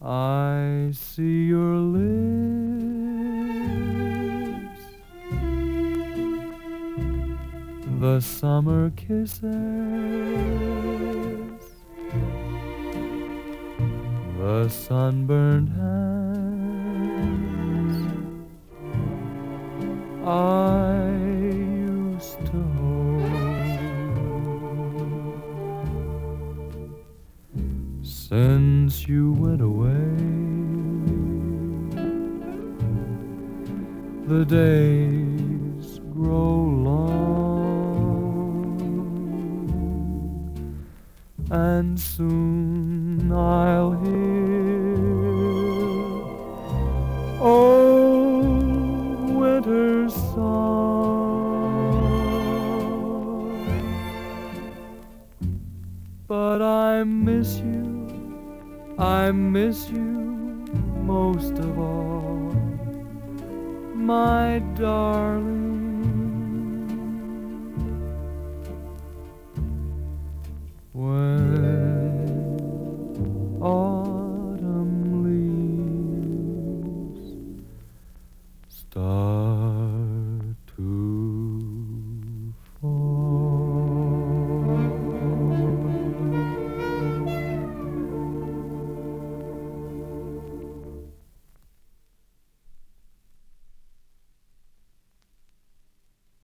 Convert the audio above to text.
I see your lips, the summer kisses, the sunburned hands I used to hold. Since you went away, the days grow long, and soon I'll hear old winter's song. But I miss you most of all, my darling. When